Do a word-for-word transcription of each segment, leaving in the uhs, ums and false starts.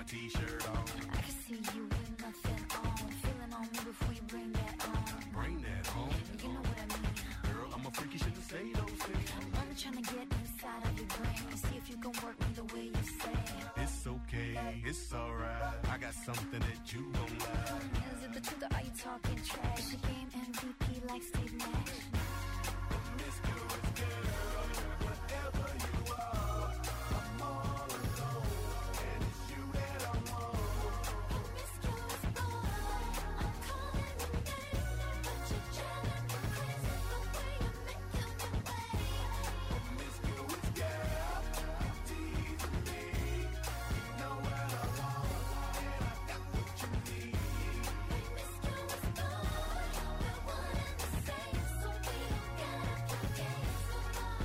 my t-shirt on. I can see you with nothing on. Feeling on me before you bring that on. Bring that home. You know what I mean. Girl, I'm a freaky, shouldn't say those things. I'm only trying to get inside of your brain and see if you can work me the way you say. It's okay, it's alright. I got something that you gon' like. Is it the truth or are you talking trash? The game M V P like Steve Nash. Promiscuous girl, whatever you are, I'm all alone, and it's you that I want. Promiscuous boy, I'm calling your name, but you're driving me crazy the way you're making me wait. Promiscuous girl, you're teasing me. You know what I want, and I got what you need. Promiscuous boy, we're one and the same, so we don't gotta play games no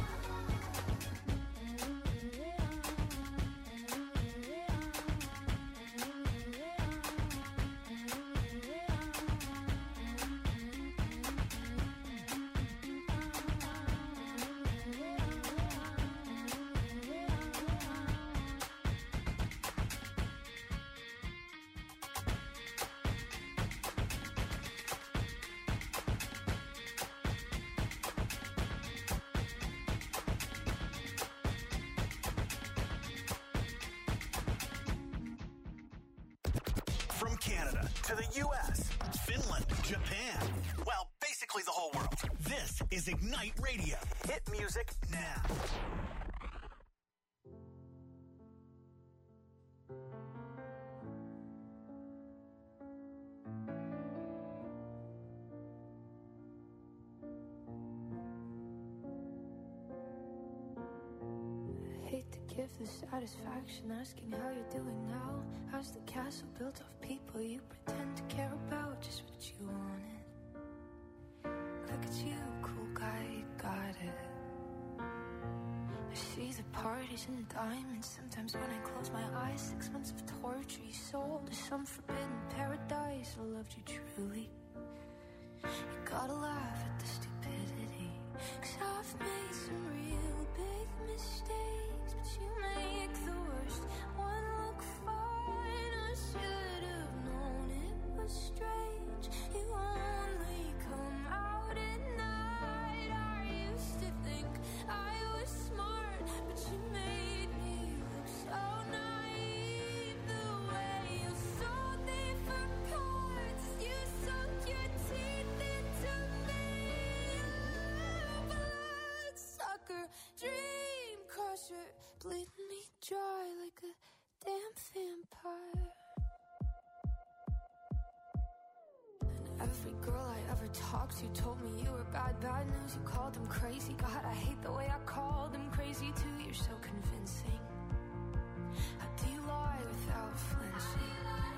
From Canada to the U S, Finland, Japan. Well, basically the whole world. This is Ignite Radio. Hit music now. Hate to give the satisfaction asking how you're doing now. How's the castle built of people you pretend to care about? Just what you wanted. Look at you, cool guy, you got it. I see the parties and the diamonds. Sometimes when I close my eyes, six months of torture you sold to some forbidden paradise. I loved you truly. You gotta laugh at the stupidity, 'cause I've made some real big mistakes, but you make the worst one look fine. I should have known it was strange. You only come out at night. I used to think I was smart, but you made me look so naive. The way you sold me for parts, you sunk your teeth into me. Bloodsucker, dream crusher, bleeding me dry like a damn vampire. And every girl I ever talked to told me you were bad, bad news. You called them crazy. God, I hate the way I called them crazy too. You're so convincing. How do you lie without flinching?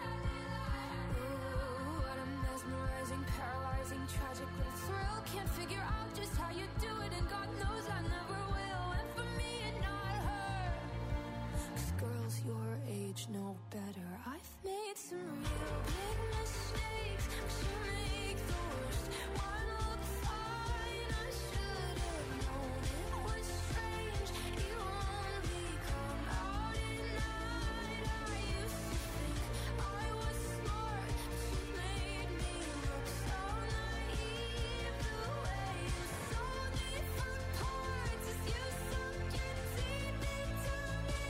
Ooh, what a mesmerizing, paralyzing, tragic little thrill. Can't figure out just how you do it, and God knows I never will. And for me and not her, 'cause girls your age know better. I've made some real big mistakes, but you make the worst one look fine. I should have known it was strange. You only come out at night. I used to think I was smart, but you made me look so naive. The way you sold me for parts is you sunk your teeth into me.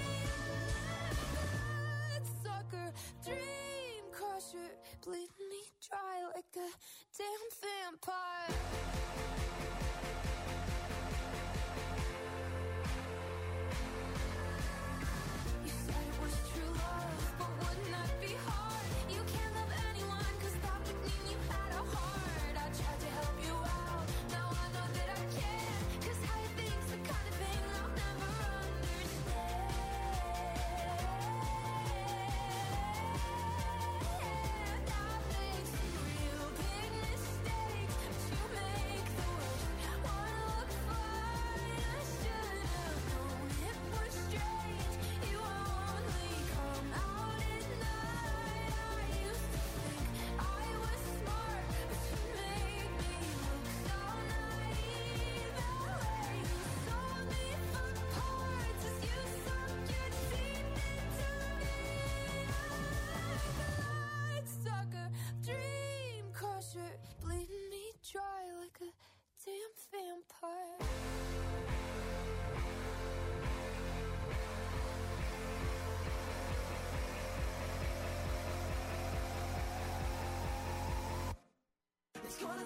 Bloodsucker, dream crusher, bleeding me dry like a damn vampire. You said it was true love, but wouldn't that be hard? You can't love anyone, 'cause that would mean you had a heart. I tried to help you out, now I know that I can't, 'cause how you think's the kind of thing I'll never understand. I've made some real big mistakes, but you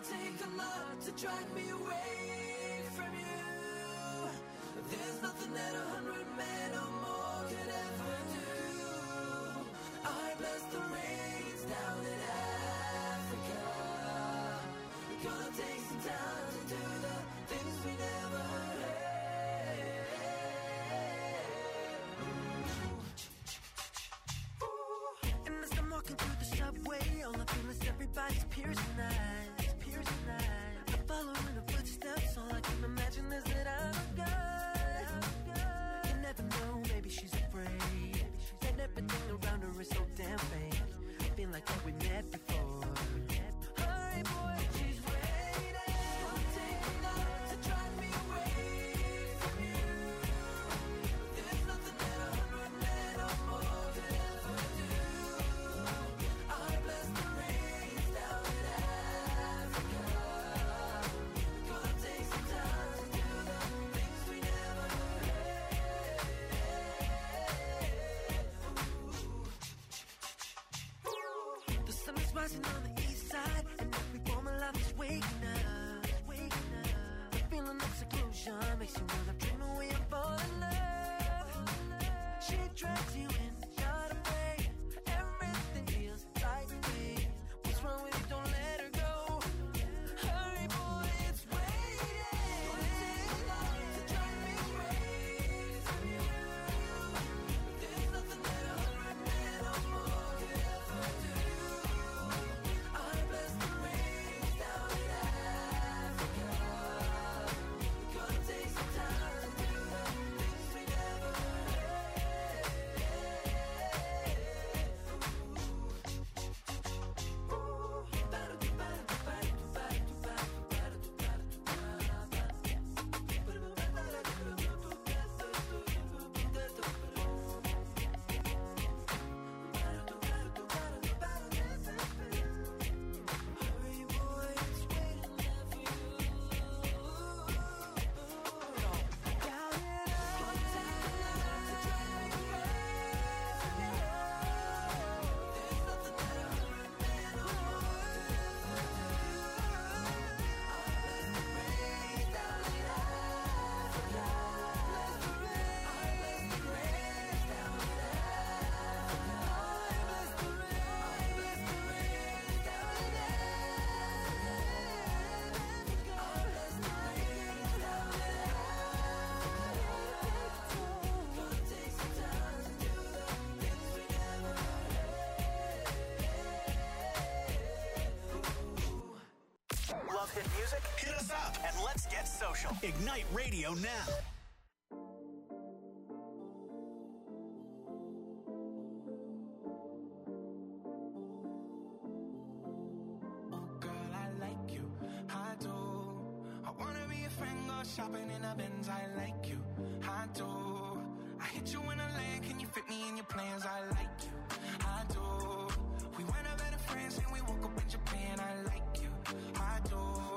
take a lot to drag me away from you. There's nothing that a hundred men or more could ever do. I bless the rains down in Africa. We're gonna take some time to do the things we never had. And as I'm walking through the subway, all I feel is everybody's piercing eyes, piercing eyes. I'm following the footsteps, all I can imagine is that I'm a guy. You never know, maybe she's afraid, and everything around her is so damn fake. I feel like that we met before. Hi boy, she's waiting. Gonna take a lot to drag me away from you. There's nothing that a hundred men or more could ever do. I bless the rains down in Africa. Gonna take some time to do the things we never had. The sun is rising on the east side, and every form of life is waking up, waking up. The feeling of seclusion makes you wanna dream away and fall in love. She drags you in, not afraid. Everything feels right to me. What's wrong with you? Don't let her go. Hurry, boy, it's waiting. Gonna take a lot to drag me away from you. There's nothing that a hundred men or more could ever do. I bless the rains down in Africa. Gonna take some time to do the things we never Hurry, boy, it's waiting there for you. Down and out. Gonna take a lot to drag me away from you. There's nothing that a hundred men or more could ever do. I bless the rains down in Africa. Bless the rains. I bless the rains down in Africa. I bless the rains. I bless the rains down in Africa. I bless the rains down in Africa. Gonna take some time to do the things we never had. Love hit music? Hit us up and let's get social. Ignite Radio now. Oh, girl, I like you. I do. I wanna be a friend, go shopping in a Benz. I like you. I do. I hit you in a land. Can you fit me in your plans? I like you. I do. We went up better friends and we woke up in Japan. I like you. I do.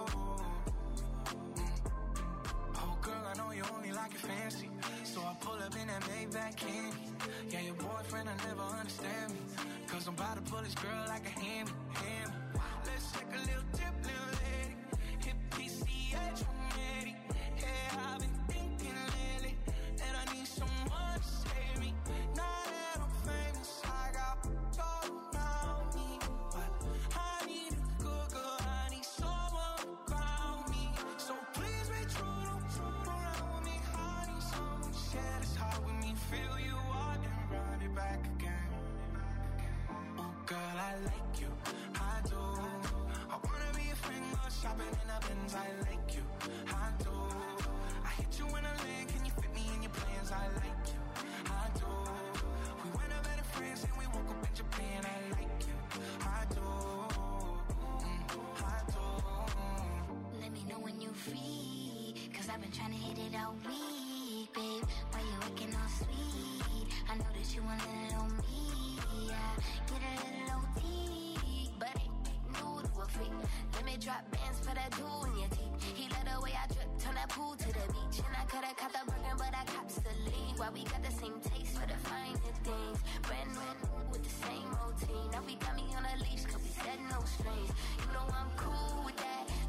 Mm. Oh, girl, I know you only like it fancy. So I pull up in that Maybach candy. Yeah, your boyfriend, I never understand me. Cause I'm about to pull this girl like a hammy, hammy. Let's take a little dip, little lady. Hit P C H ready. Yeah, I've been thinking lately that I need someone to save me. Now that I'm famous, I got all around me. But I need a good girl, I need someone to ground me. So please be true, don't fool around with me. I need someone to share this heart with me. Feel you out and run it back again. Oh, girl, I like you. I do. I wanna be a friend, go shopping in a Benz. I like you. I do. I hit you in a lane. Can you fit me in your plans? I like you. I do. We went up better friends and we woke up in Japan. I like you. I do. Mm, I do. Let me know when you free, cause I've been trying to hit it all week, babe. Why you acting all sweet? I know that you want it on me. Yeah, get a little O T, but ain't new to a freak. Let me drop bands for that jewel in your teeth. He let the way I drip, turn that pool to the beach. And I coulda caught the Birkin, but I cops the lead. Why we got the same taste for the finer things. Brand new with the same routine. Now we got me on a leash, cause we said no strings. You know I'm cool with that.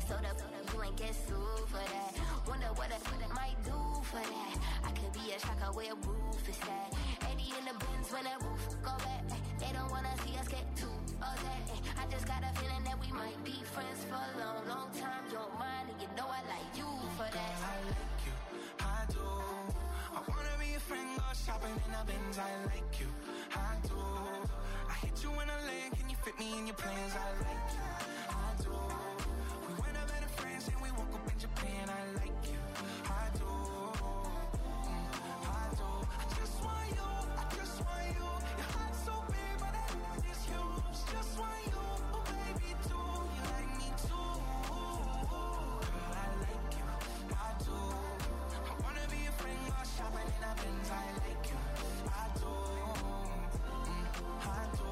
might get sued for that. Wonder what I might do for that. I could be a shocker where a roof is at. eighty in the bins when that roof go back. They don't wanna see us get too upset. I just got a feeling that we might be friends for a long, long time. You're mine and you know I like you for that. Girl, I like you, I do. I wanna be a friend, go shopping in the bins. I like you, I do. I hit you in a lane, can you fit me in your plans? I like you, I do. We went up better friends and we woke up in Japan. I like you, I do. I do. I just want you, I just want you. Your heart's so big, but I want is yours. Just want you, oh baby, too. You like me too. Girl, I like you, I do. I wanna be a friend, go shopping in the bins. I like you, I do. I do.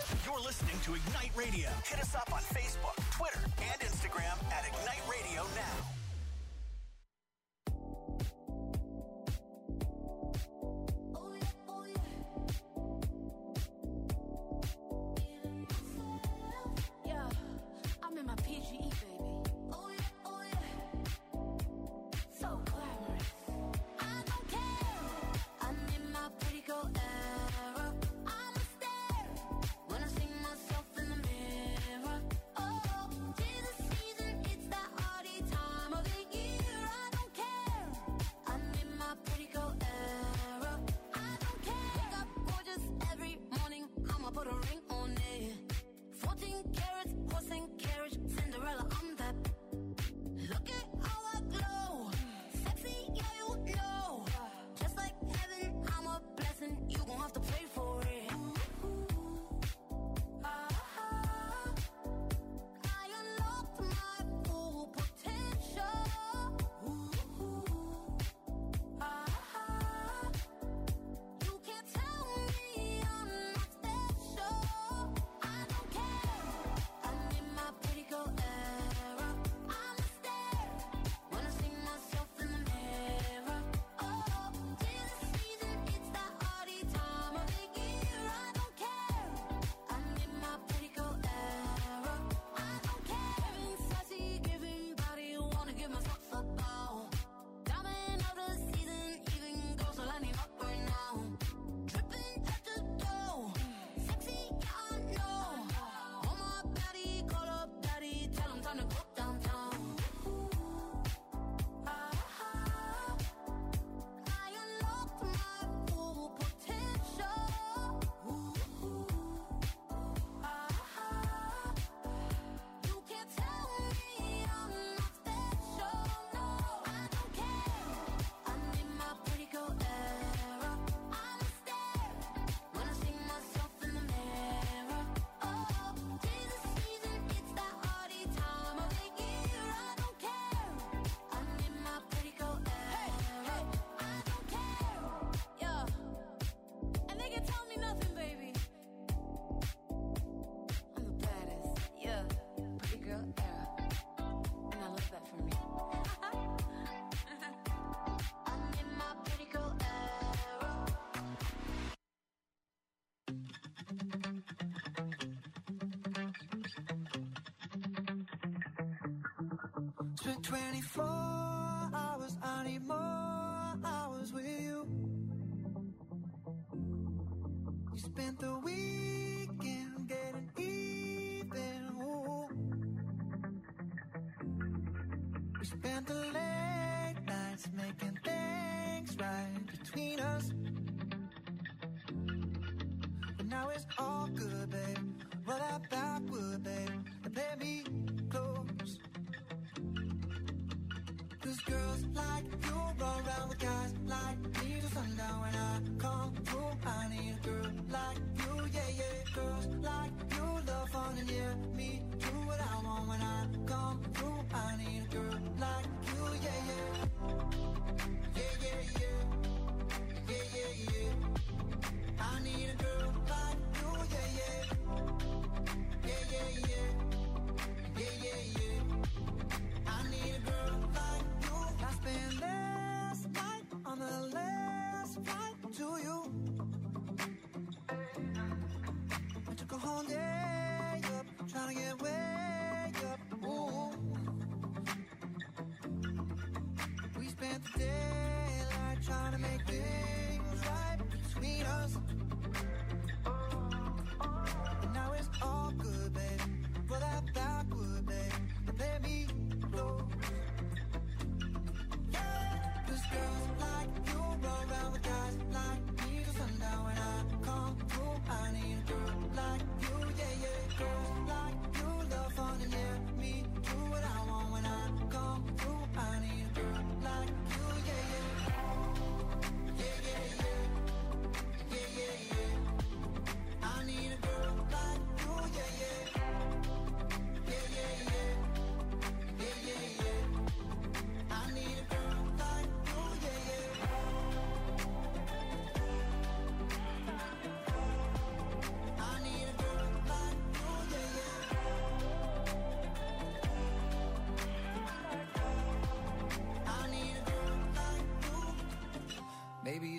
You're listening to Ignite Radio. Hit us up on Facebook, Twitter, and Instagram at Ignite Radio Now. Spent twenty-four hours, I need more hours with you. You spent the weekend getting even, ooh. We spent the late nights making things right between us. But now it's all good, babe. Roll that backward, babe, and play me close. Cause girls like you run around with guys like me till sundown. When I come through, I need a girl like you, yeah, yeah. Girls like you love fun and yeah, me do what I want. When I come through, I need a girl like you, yeah, yeah. Yeah, yeah, yeah. Yeah, yeah, yeah. I need a girl like you, yeah, yeah. Yeah, yeah, yeah. Yeah, yeah, yeah. I need a girl like you. I spent last night on the last flight to you. I took a whole day up, trying to get way up. Ooh.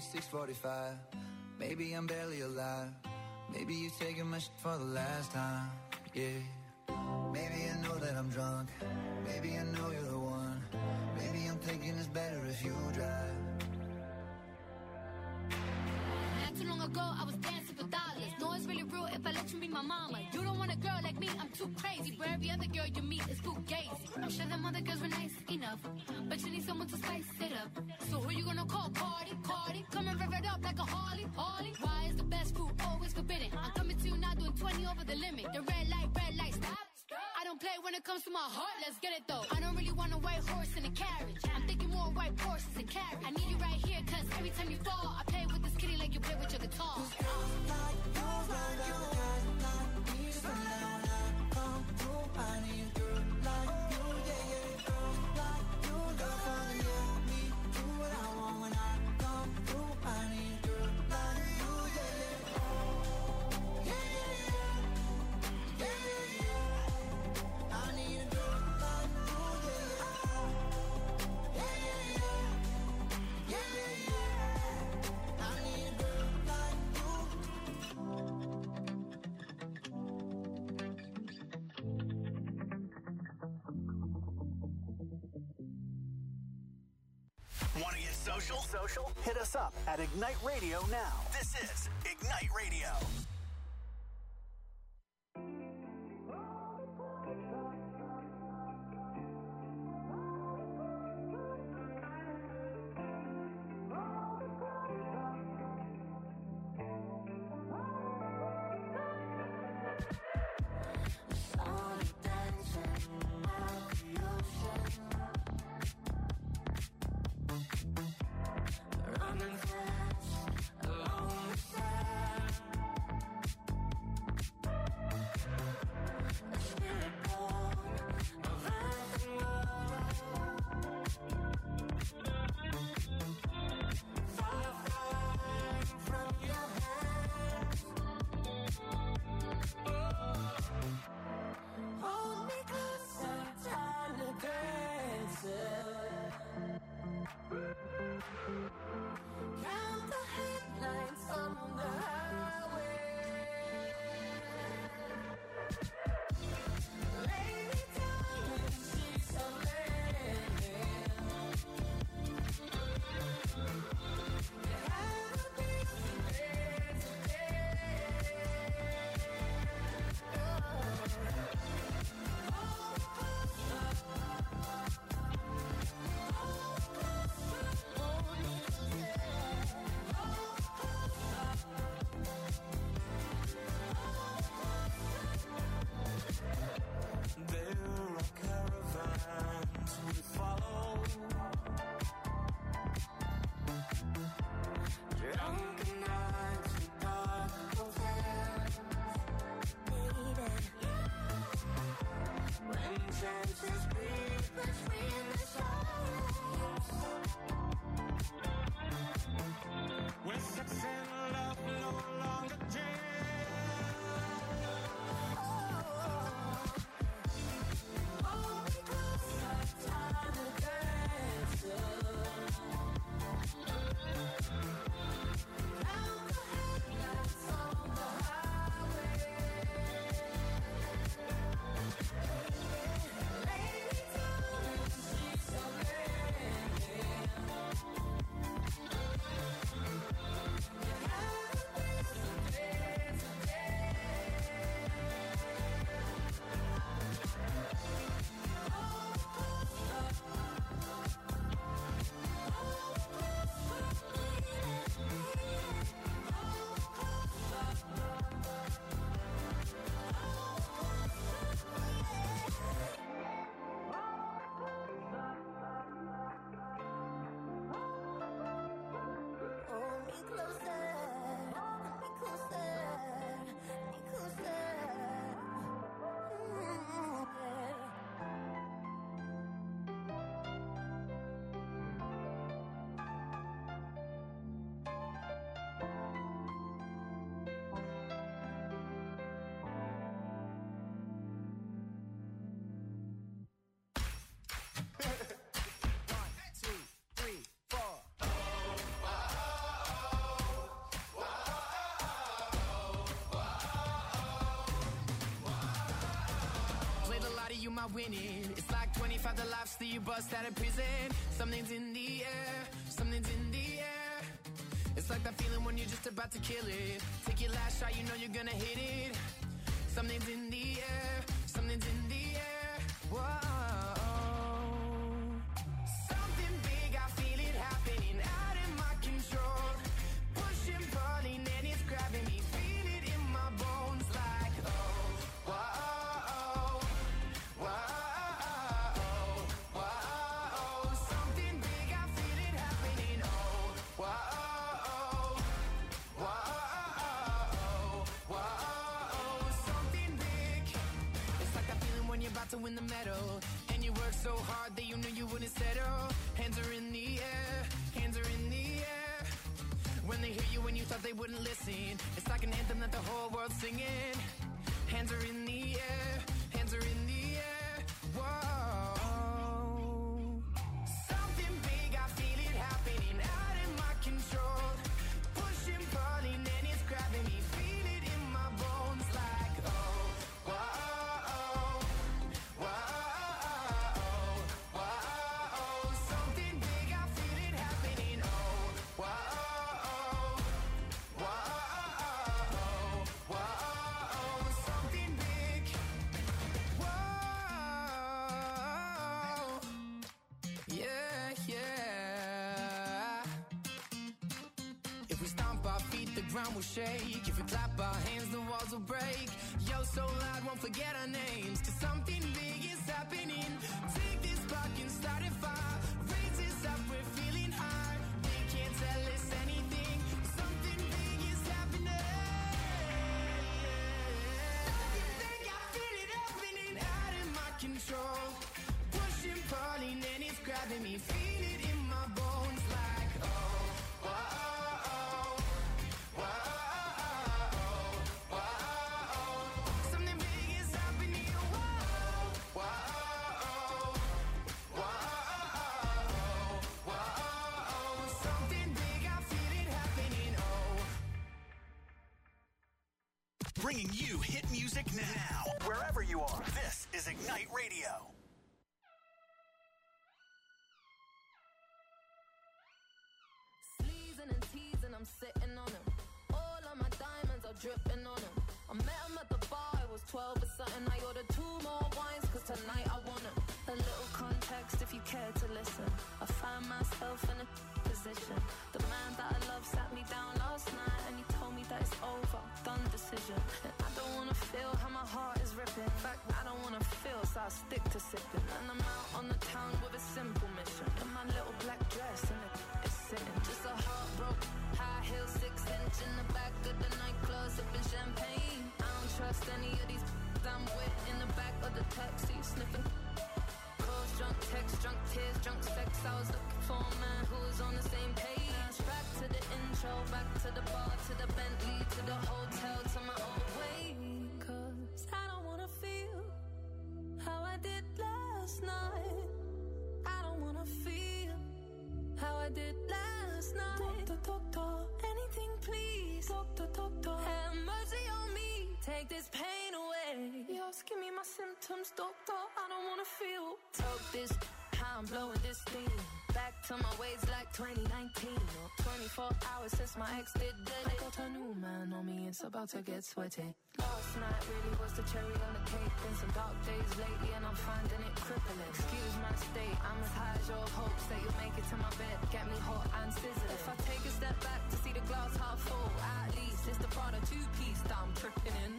it's six forty-five. Maybe I'm barely alive. Maybe you're taking my shit for the last time. Yeah. Maybe I know that I'm drunk. Maybe I know you're the one. Maybe I'm thinking it's better if you drive. Not too long ago, I was dancing for dollars. No, it's really real if I let you be my mama. You don't want a girl like me, I'm too crazy. Where every other girl you meet is fugazi. I'm sure them other girls were nice enough, but you need someone to spice it up. So who you gonna call? Cardi, Cardi. Come and rev it up like a Harley, Harley. Why is the best food always forbidden? I'm coming to you now doing twenty over the limit. The red light, red light, stop. I don't play when it comes to my heart, let's get it though. I don't really want a white horse in a carriage. I'm thinking more white horses and carriage. I need you right here, cause every time you fall, I play with this kitty like you play with your guitar. Cause girls like you, like you, guys like me. So now when I come through, I need a girl like you, yeah, yeah. Girls like you, girl, follow yeah, me. Do what I want when I come through. I need a girl like you, yeah, yeah. Yeah, yeah, yeah. Yeah, yeah, yeah. I need a girl like you, yeah, yeah. Yeah, yeah, yeah. Yeah, yeah, yeah. I need a girl like you. Want to get social? Social? Hit us up at Ignite Radio now. This is Ignite Radio. Running fast along the side. start winning. It's like twenty-five the laughs that you bust out of prison. Something's in the air, something's in the air. It's like that feeling when you're just about to kill it. Take your last shot, you know you're gonna hit it. Something's in the air, something's in the air. Whoa. Something big, I feel it happening out in my control. Pushing, pulling, and it's grabbing me. Feel it in my bones like, oh, whoa, whoa, whoa. Something big, I feel it happening, oh, whoa, whoa, whoa. Something big. It's like that feeling when you're about to win the medal. And you work so hard that you knew you wouldn't settle. Hands are in the air, hands are in the air. When they hear you when you thought they wouldn't listen. It's like an anthem that the whole world's singing. Hands are in the air, hands are in the air. Whoa. Something big, I feel it happening out in my control. Pushing, pulling, and it's grabbing me. Feel it in my bones like, oh, whoa, whoa, whoa. Something big, I feel it happening, oh, whoa, whoa, whoa. Something big, whoa. Yeah, yeah. If we stomp our feet, the ground will shake. If we clap our hands, the walls will break. Yo, so loud, won't forget our names. Cause something big is happening. Take this spark and start a fire. Raise us up, we're feeling high. They can't tell us anything. Something big is happening. Something big, I feel it happening out in my control. Pushing, pulling, and it's grabbing me. Feel it in my bones like, oh, whoa, whoa, whoa. Something big is happening, whoa, whoa, whoa, whoa. Something big, I feel it happening, oh. Bringing you hit music now. Wherever you are, this is Ignite Radio. Sleezing and teasing, I'm sitting on him. All of my diamonds are dripping on him. I met him at the bar, it was twelve or something. I ordered two more wines, cause tonight I want him. A little context if you care to listen. I find myself in a position. The man that I love sat me down last night and he told me that it's over, done decision. And I don't wanna feel how my heart is ripping. In fact, I don't wanna feel, so I stick to sipping. And I'm out on the town with a simple mission. In my little black dress and it's sitting. Just a heartbroken, high heel, six inch in the back of the nightclub, sipping champagne. I don't trust any of these I'm with in the back of the taxi, sniffing. Calls, drunk texts, drunk tears, drunk sex. I was looking for a man who was on the same page. Back to the intro, back to the bar, to the Bentley, to the hotel, to my old way. Cause I don't wanna feel how I did last night. I don't wanna feel how I did last night. Doctor, doctor, anything please. Doctor, doctor, have mercy on me. Take this pain away. You're asking me my symptoms, doctor. I don't wanna feel. Talk this, how I'm blowing this steam. Back to my ways like twenty nineteen. Or twenty-four hours since my ex did dead. I got a new man on me, it's about to get sweaty. Last night really was the cherry on the cake. Been some dark days lately and I'm finding it crippling. Excuse my state, I'm as high as your hopes that you'll make it to my bed. Get me hot and sizzling. If I take a step back to see the glass half full, at least it's the Prada two-piece that I'm tripping in.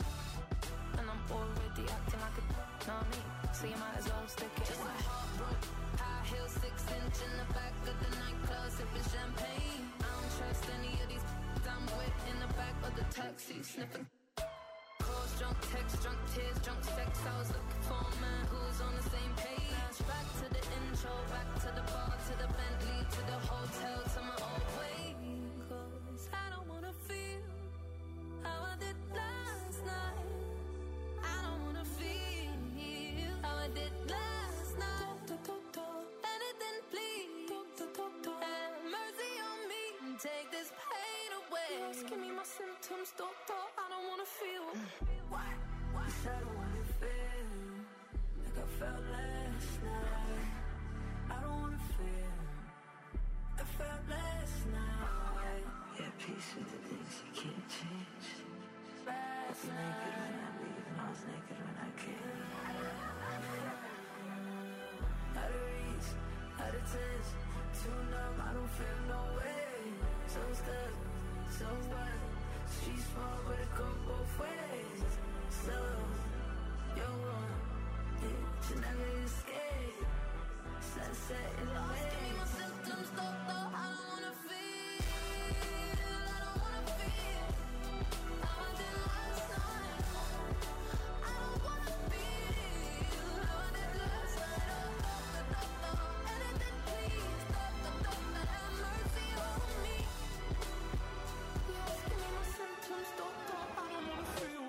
And I'm already acting like a know me, so you might as well stick it. Just a heartbroken, high heel, six inch in the back of the nightclub, sipping champagne. I don't trust any of these I'm with in the back of the taxi, sniffing. Calls, drunk texts, drunk tears, drunk sex. I was looking for a man who was on the same page. Back to the intro, back to the bar, to the Bentley, to the hotel, to my old way. Cause I don't wanna feel how I did last night. I don't wanna feel how I did last night. Doctor, doctor, anything please. Doctor, doctor, have mercy on me. Take this pain away. You're asking me my symptoms, doctor. I don't wanna feel. Why? Why? I don't wanna feel like I felt last night. I don't wanna feel. I felt last night. Yeah, peace with the things you can't change. Last night. Naked when I leave, and I was naked when I came. Out of reach, out of touch, too numb, I don't feel no way. So stuck, so what? Streets small, but it go both ways. So, you're one, yeah, you never escape. Sunset in the way. Give me my symptoms, don't know, I don't wanna feel. I don't wanna feel how I did last night. I don't wanna feel how I did last night. Oh, oh, oh, oh. Anything, please, oh, oh, oh, have mercy on me. Yes, give me my symptoms, don't know, I don't wanna feel.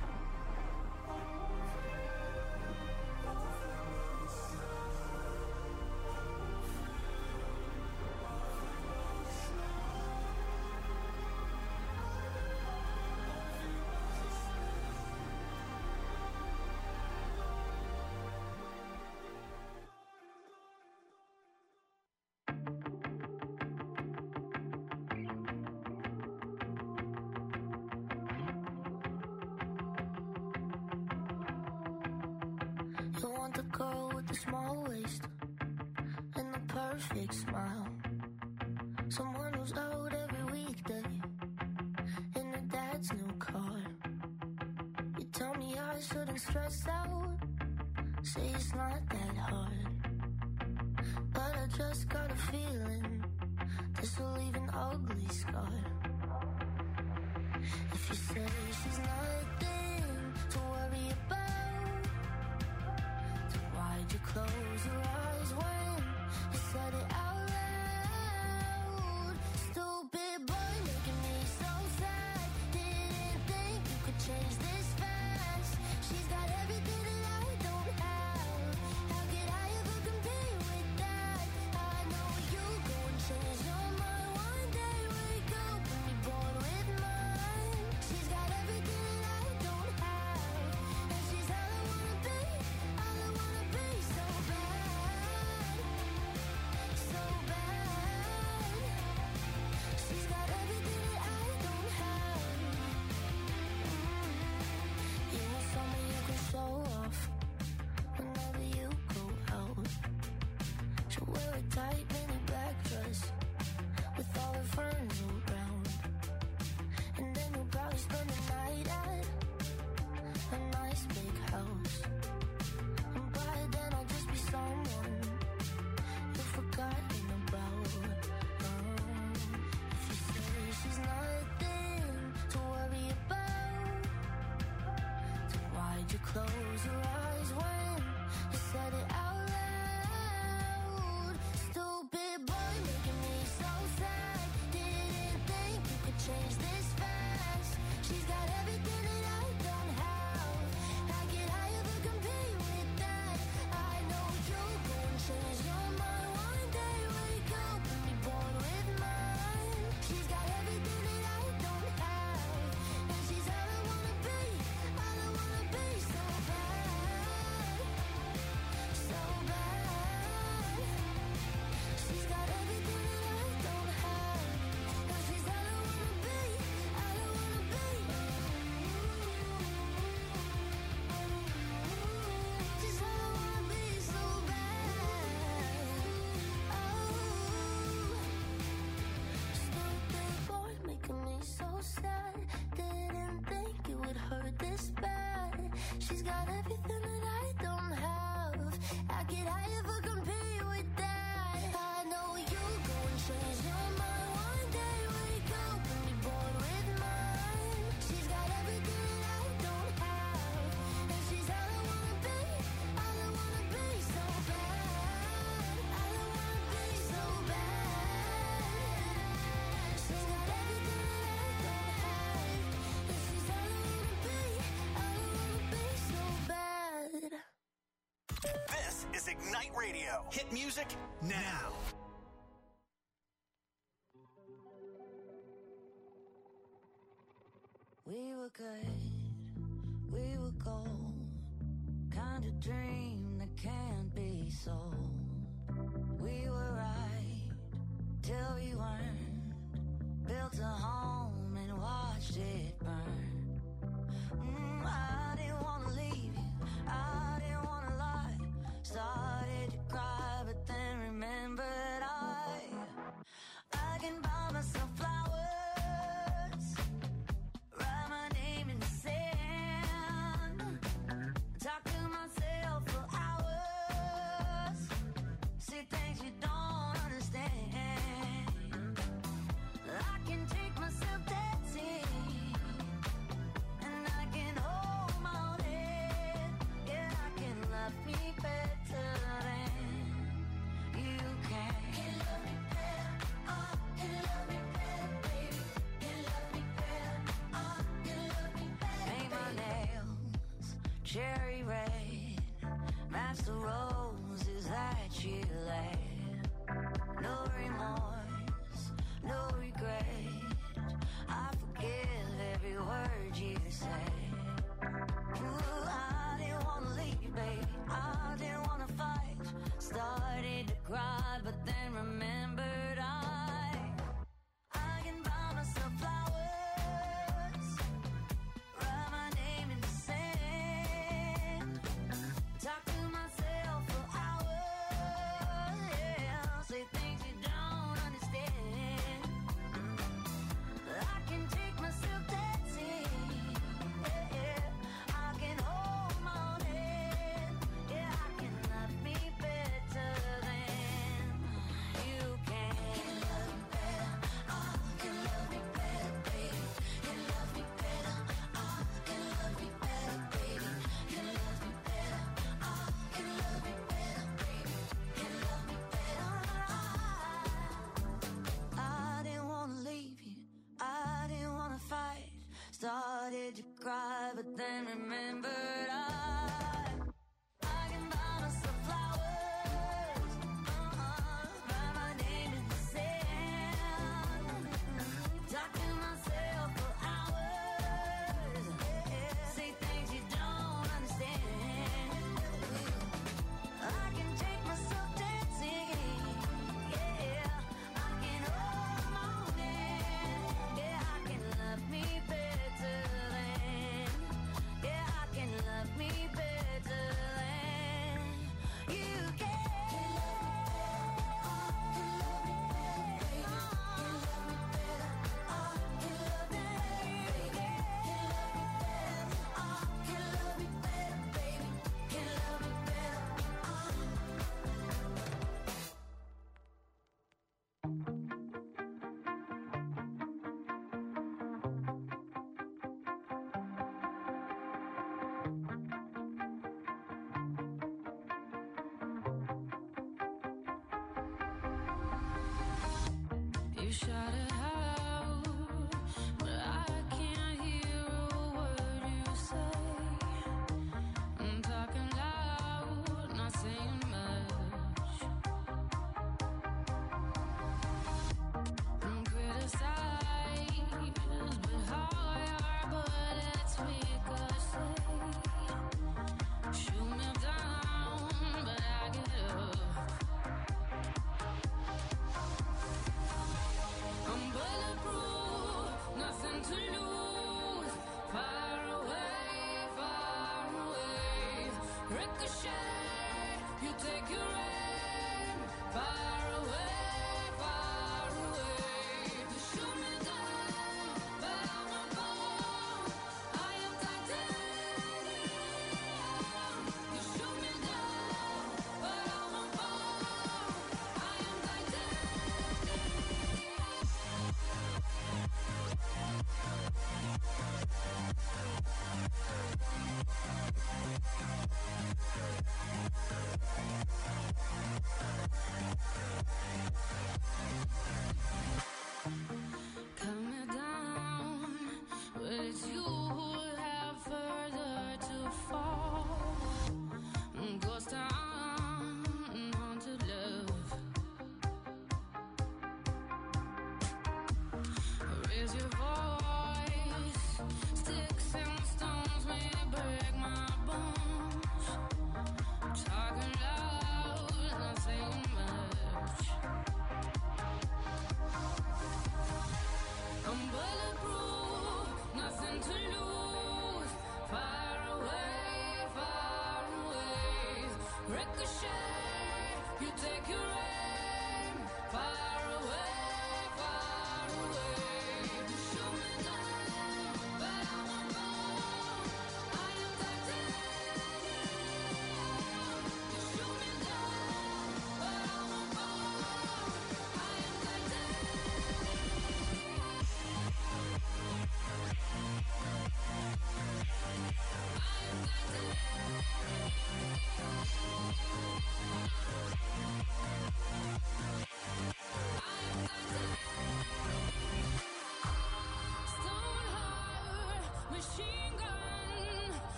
You want the girl with the small waist and the perfect smile. Someone who's out every weekday in her dad's new car. You tell me I shouldn't stress out, say it's not that hard. But I just got a feeling this will leave an ugly scar. If you say she's nothing to worry about, then why'd you close your eyes when you said it out loud? Stupid boy making me so sad. Didn't think you could change this fast. She's got everything that I don't have. How could I ever compete with that? I know you go and change your mind one day. Wake up and be born with mine. She's got everything that I don't have, and she's all I wanna be, all I wanna be. So bad, so bad. She's got everything that I don't have. You want someone you can show off whenever you go out. She'll wear a tight mini black dress with all her friends around, and then you'll probably spend the night at a nice big house. And by then I'll just be someone you've forgotten about. Um, if you say she's nothing to worry about, then why'd you close your eyes when you said it out loud? Stupid boy making me so sad. Didn't think you could change this fast. She's got everything that I don't have. How could I ever compete with that? I know you'll go and change your mind one day. Wake up and be born with mine. She's got everything that I don't have, and she's all I wanna be, all I wanna be. So bad, so bad. She's got everything that I don't have, and she's all I wanna be, all I wanna be. She's all I wanna be, so bad. Oh, stupid boy making me so sad. Didn't think it would hurt this bad. She's got everything that I don't have. How could I ever compete with that? I know you'll go and change your mind one day. Wake up and be born with mine. She's got everything that I don't have, and she's all I wanna be, all I wanna be. So bad, all I wanna be. So bad. She's got everything that I don't have, and she's all I wanna be, all I wanna be. So bad. This is Ignite Radio. Hit music now. We were good, we were gold. Kind find a dream that can't be sold. We were right till we weren't. Built a home and watched it burn. Mm, I didn't wanna leave you, I didn't wanna lie. Started to cry, but then remembered I I can buy myself flowers, write my name in the sand, talk to myself for hours, see things you don't understand. I can take myself dancing, and I can hold my own head. Yeah, I can love me better than you can. Can love me better, oh, can love me better, baby. Can love me better, oh, can love me better. Paint my nails cherry red, match the roses that you laid. No remorse, no regret. I forgive every word you say. Ooh, I didn't wanna leave you, baby. I didn't wanna fight. Started to cry, but then remembered I I can buy myself flowers, write my name in the sand, talk to myself for hours, yeah, say things you don't understand. I can take myself dancing, yeah, yeah. I can hold my own head, yeah, I can love me better than you can. Can love me better, oh, can love me better, baby. Can love me better, oh, can love me better, baby. Can love me better, oh, can love me better, baby. Can love me better, oh. I didn't wanna leave you, I didn't wanna fight. Started to cry, but then remembered I I can buy myself flowers, uh-uh, write my name in the sand, talk to myself for hours, yeah, say things you don't understand. I can take myself dancing, yeah, I can hold my own hand, yeah, I can love me better than, yeah, I can love me better than you can. Can love me better, oh, can love me better, baby. Can love me better, oh, can love me You shout it out, but I can't hear a word you say. I'm talking loud, not saying much. I'm criticized, but how I are, but it's ricochet. Shoot me down, but I get up. I'm bulletproof, nothing to lose. Far away, far away. Ricochet, you take your aim. Far away, far away. You shoot me down, but I won't fall. I am titanium. You shoot me down, but I won't fall. I am titanium.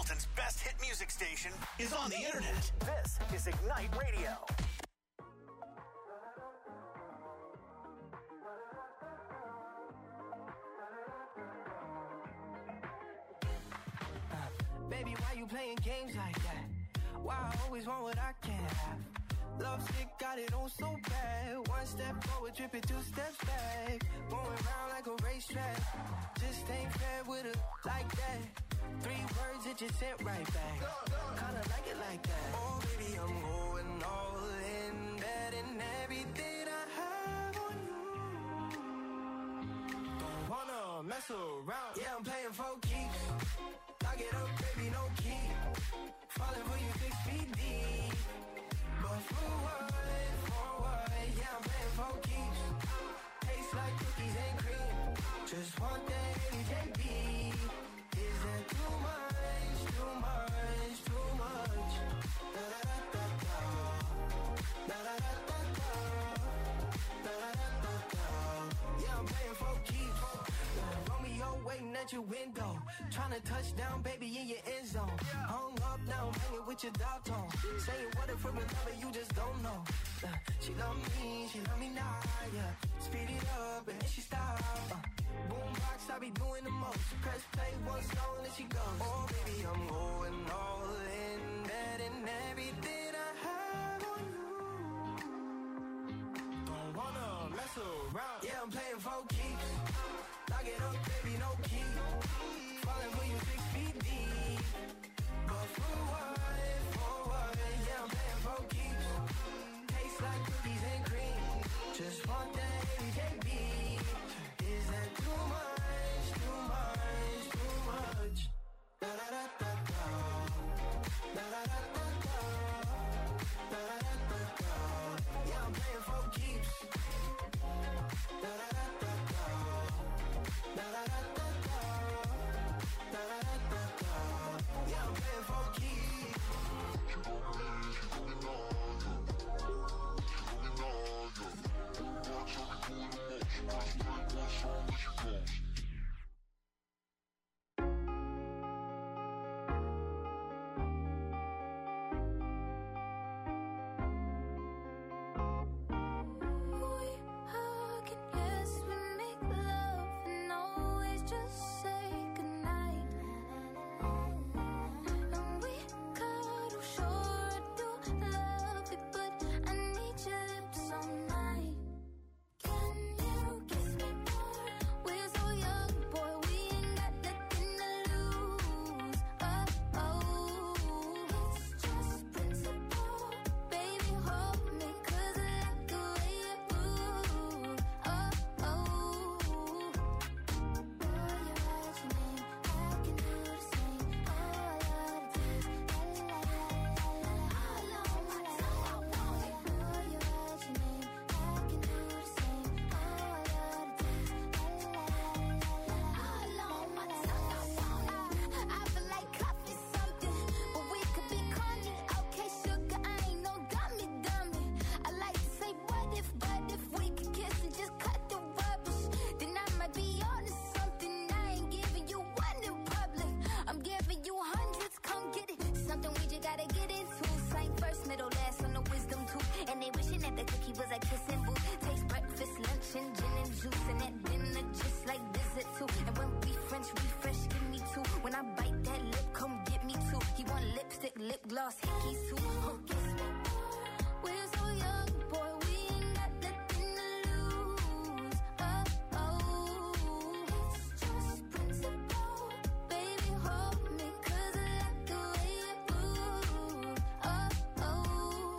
Hamilton's best hit music station is on the internet. This is Ignite Radio. Uh, baby, why you playing games like that? Why I always want what I can't have? Love sick, got it on so bad. One step forward, tripping two steps back. Going round like a racetrack. Just ain't fair with her like that. Three words that you sent right back. Kinda like it like that. Oh, baby, I'm going all in. Betting everything I have on you. Don't wanna mess around. Yeah, I'm playing for keeps. Lock it up, baby, no key. Falling for you six feet deep. But for what, for what? Yeah, I'm playing for keeps. Taste like cookies and cream. Just one thing, J B. Is that too much, too much, too much? Da da da da da. Da da da da da. Da da da da da. Yeah, I'm playing for keeps. Romeo waiting at your window. Tryna touch down, baby, in your end zone. Hung up now, hanging with your dog tone. Saying what if we're in love and you just don't know. Uh, she love me, she love me now, yeah. Speed it up and then she stop. Uh, boombox, I be doing the most. Press play one song and she goes. Oh, baby, I'm going all in. Betting everything I have on you. Don't wanna mess around. Yeah, I'm playing for keeps. Lock it up, baby, no key. Falling for you six feet deep. But for what, for what? Yeah, I'm playing for keeps. Taste like cookies and cream. Just one thing, J B. Is that too much, too much, too much? Da da da da da. Da da da da da. Da da da da da. Yeah, I'm playing for keeps. Da da da da da. Da da da da da. Da da da da da. Yeah, I'm playing for keeps. She gon' me, she gon' me now, she gon' me now, yeah. Watch how we pull them up. She press play one song and she goes. Gloss, hickeys too. Huh, guess what? We're so young, boy, we ain't got nothing to lose. Oh, oh, it's just principle. Baby, hold me, 'cause I like the way you move. Oh, oh,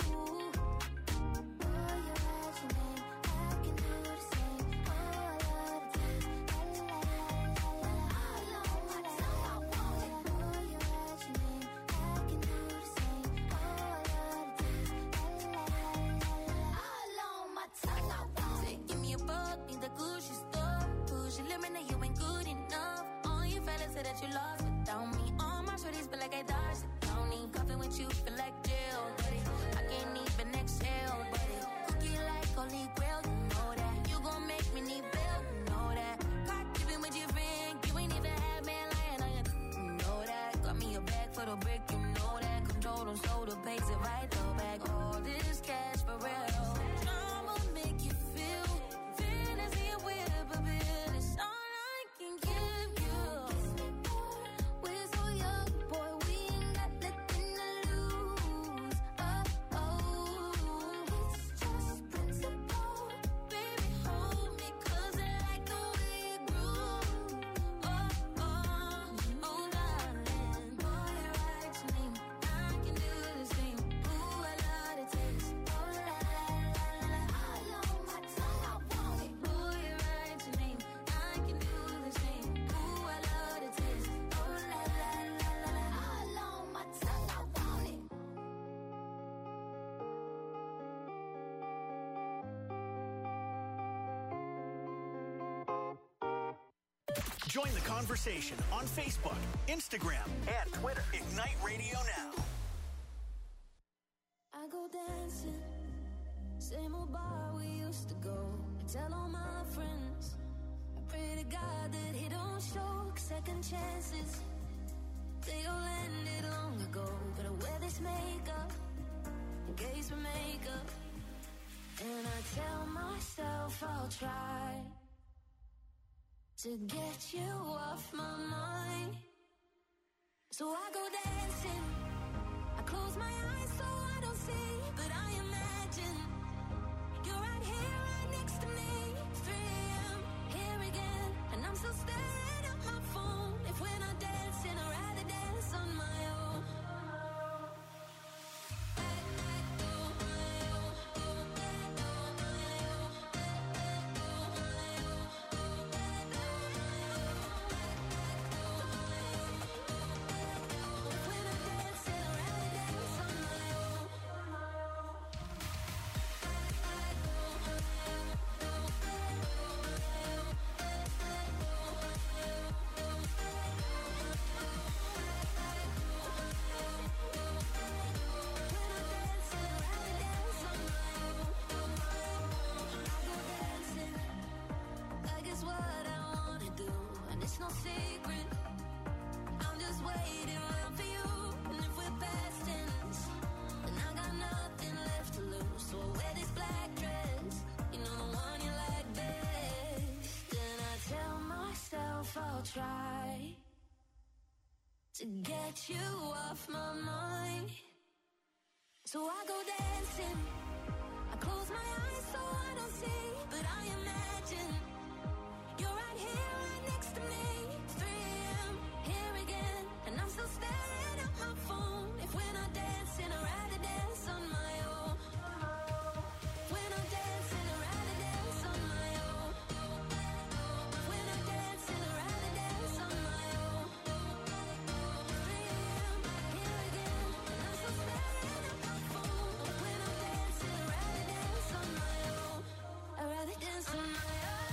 boy, you write your name, I can do the same. Oh, I love the taste, la la la la la. All on my tongue, I want it. Boy, you write your name, I can do the same. Oh, I love the taste, la la la la la. All on my tongue, I want it. Give me a buck in the Gucci store. Push your limit, now you ain't good enough. All you fellas say that you lost without me. All my shorties feel like I dodged the county. Coughing with you feel like jail, buddy. I can't even exhale, buddy. Cookie like holy grail, you know that. You gon' make me need bail, you know that. Caught dipping with your friend, you ain't even had man lying on you, you know that. Got me a bag for a brick, you know that. Control them, so the pace it right though back. All this cash for real. Drama make you feel. Fantasy and weird, but bill is all I can give you. We're so young, boy, we ain't got nothing to lose. Oh, oh, it's just principle. Baby, hold me, cause I like the way it groove. Oh, oh, oh, darling. Boy, you're right to me. I can do the same. Ooh, I love the taste. Oh, la, la, la, la. All on my tongue, I want it. Boy, you're right to me. I can do the same. Ooh, I love the taste. Oh, la, la, la, la, la. All on my tongue, I want it. Join the conversation on Facebook, Instagram, and Twitter. Ignite Radio now. I go dancing, same old bar we used to go. I tell all my friends, I pray to God that he don't show second chances. They all ended long ago, but I wear this makeup in case we make up. And I tell myself I'll try to get you off my mind. So I go dancing, I close my eyes so I don't see, but I imagine you're right here, right next to me. three a.m. here again, and I'm still staring at my phone. If we're not dancing, I'd rather dance on my own. It's no secret, I'm just waiting around for you. And if we're past tense, then I got nothing left to lose. So I wear this black dress, you know the one you like best. And I tell myself I'll try to get you off my mind. So I go dancing, I close my eyes so I don't see, but I imagine you're right here, right next to me. three a.m. here again, and I'm still staring at my phone. If we're not dancing, I'd rather dance on my own. If we're not dancing, I'd rather dance on my own. If we're not dancing, I'd rather dance on my own. three a.m. here again, and I'm still staring at my phone. If we're not dancing, I'd rather dance on my own. I'd rather dance on my own.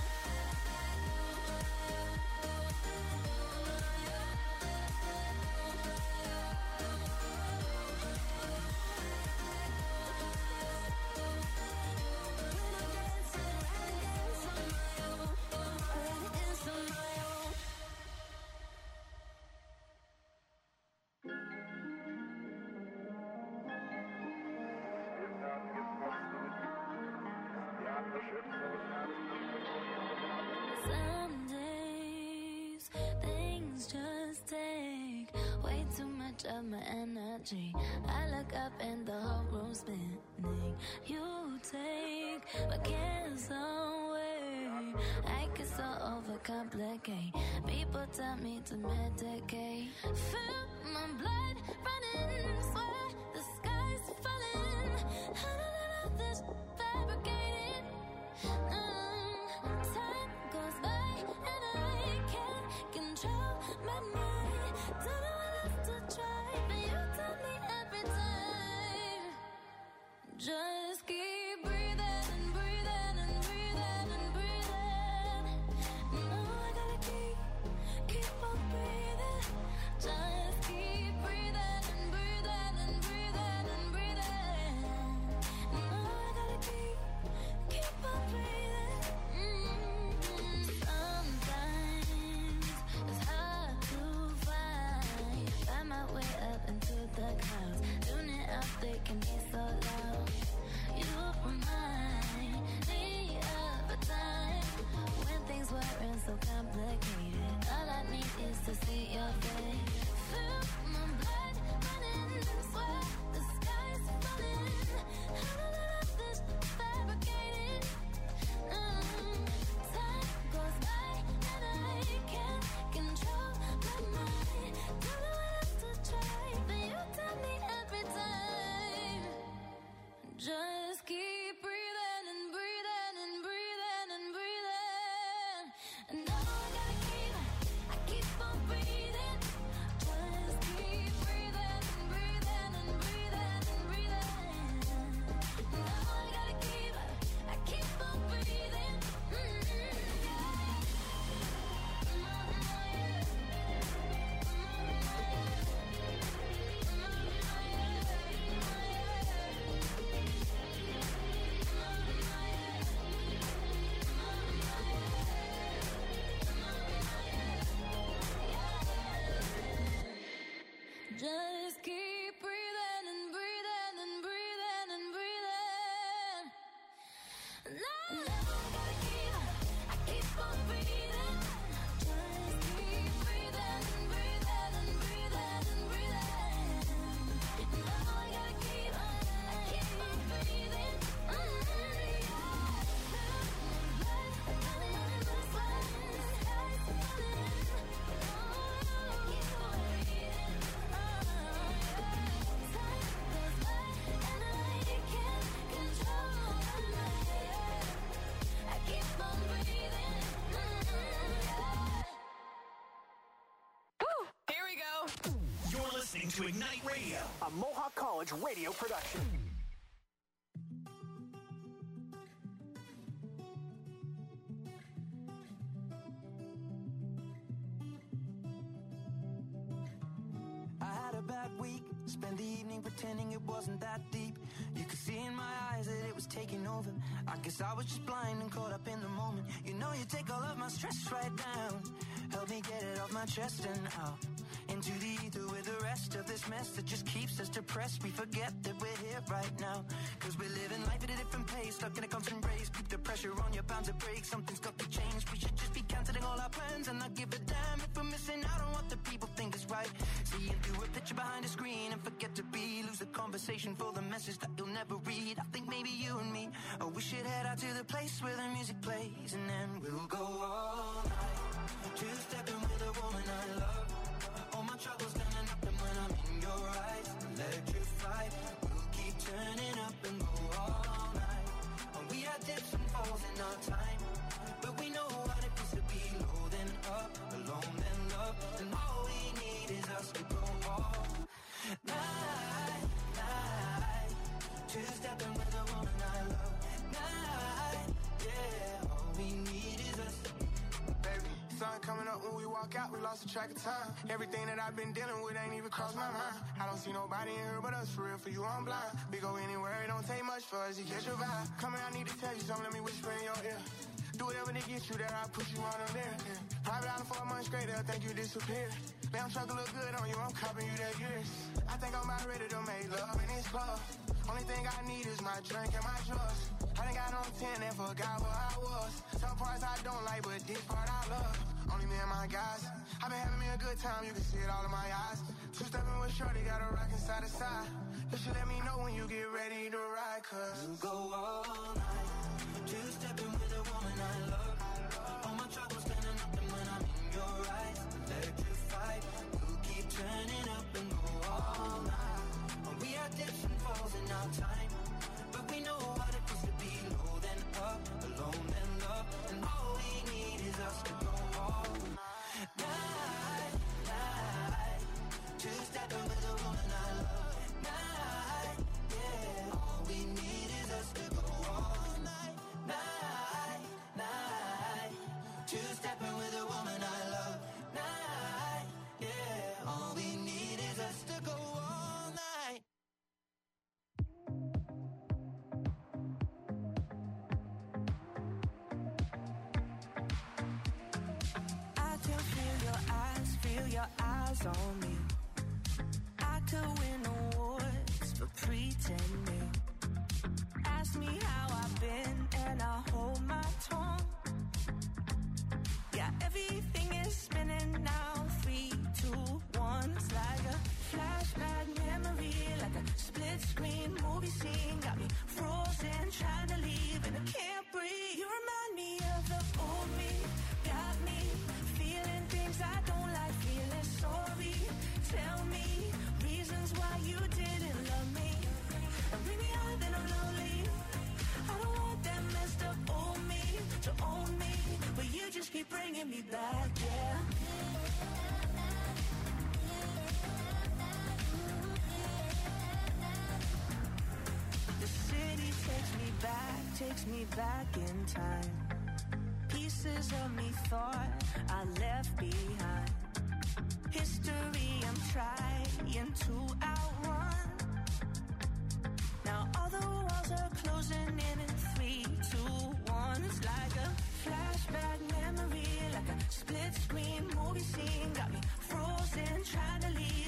Some days things just take way too much of my energy. I look up and the whole room's spinning. You take my cares away. I get so overcomplicate. People tell me to medicate. Feel my blood running, swear the sky's falling. I don't know this fabricated. Mm, time goes by and I can't control my mind. Don't know what else to try, but you tell me every time. Just keep breathing and breathing and breathing and breathing. No, I gotta keep, keep on breathing. Just keep breathing and breathing and can be so loud. You remind me of a time when things weren't so complicated. All I need is to see your face. Feel my blood running, sweat, the sky's falling. How did I this fabricated? Mm. Time goes by and I can't control my mind. Don't know what else to try, but you tell me every time. Just keep breathing and breathing and breathing and breathing. And all I gotta keep, I keep on breathing. Just keep breathing and breathing and breathing and breathing. And all I gotta keep, I keep on breathing. Mm-hmm. Just keep breathing and breathing and breathing and breathing. Now I gotta keep, I keep on breathing. Just keep breathing and breathing and breathing and breathing. Now I gotta keep, I keep on breathing. Here we go. You're listening to Ignite Radio, a Mohawk College radio production. I had a bad week, spent the evening pretending it wasn't that deep. You could see in my eyes that it was taking over. I guess I was just blind and caught up in the moment. You know you take all of my stress right down. Help me get it off my chest and out into the ether with the rest of this mess that just keeps us depressed. We forget that we're here right now, cause we're living life at a different pace, stuck in a constant race. Keep the pressure on, you're bound to break. Something's got to change. We should just be cancelling all our plans and not give a damn if we're missing out on what the people think is right. Seeing through a picture behind a screen and forget to be, lose the conversation for the message that you'll never read. I think maybe you and me, oh, we should head out to the place where the music plays, and then we'll go all night, two-stepping with a woman I love. All my troubles standing up, and when I'm in your eyes, electrified. We'll keep turning up and go all night. And we had dips and falls in our time, but we know what it feels to be low then up, alone then love. And all we need is us to go all night, night. Two-stepping with a woman I love. Night, yeah. All we need is us. Baby, sun coming up when we walk out, we lost track of time. Everything that I've been dealing with ain't even crossed my mind. I don't see nobody in here but us, for real, for you I'm blind. We go anywhere, it don't take much for us to catch your vibe. Come here, I need to tell you something, let me whisper in your ear. Do whatever to get you there, I'll put you on them there. Yeah. Private island for a month straight, they'll think you disappeared. Damn truck look good on you, I'm copping you that gears. I think I'm about ready to make love in this club. Only thing I need is my drink and my drugs. I done got on ten and forgot where I was. Some parts I don't like, but this part I love. Only me and my guys. I've been having me a good time, you can see it all in my eyes. Two-stepping with Shorty, got a rockin' side to side. You should let me know when you get ready to ride, cause we'll go all night, two-stepping with a woman I love. All my troubles standing up, and when I'm in your eyes, electrified. We'll keep turning up and go all night. And we had dips and falls in our time, but we know what it feels to be low then up, alone then love. And all we need is us to go all night, night. Two-stepping with a woman I love. Night, yeah. All we need is us to go all night, night, night. Two-stepping with a woman I love. Night, yeah. All we need is us to go all night. I can feel your eyes, feel your eyes on me. I could win awards for pretending. ask me how I've been, and I hold my tongue. Yeah, everything is spinning now. Three, two, one. It's like a flashback memory, like a split screen movie scene. Got me frozen, trying to leave, and I can't breathe. You remind me of the old me. Got me feeling things I don't like, feeling sorry. Tell me reasons why you didn't love me. And bring me out, then I'm lonely. I don't want that messed up old me to own me, but you just keep bringing me back, yeah. The city takes me back, takes me back in time. Pieces of me thought I left behind. History I'm trying to outrun. Now all the walls are closing in in three, two, one. It's like a flashback memory, like a split screen movie scene. Got me frozen, trying to leave.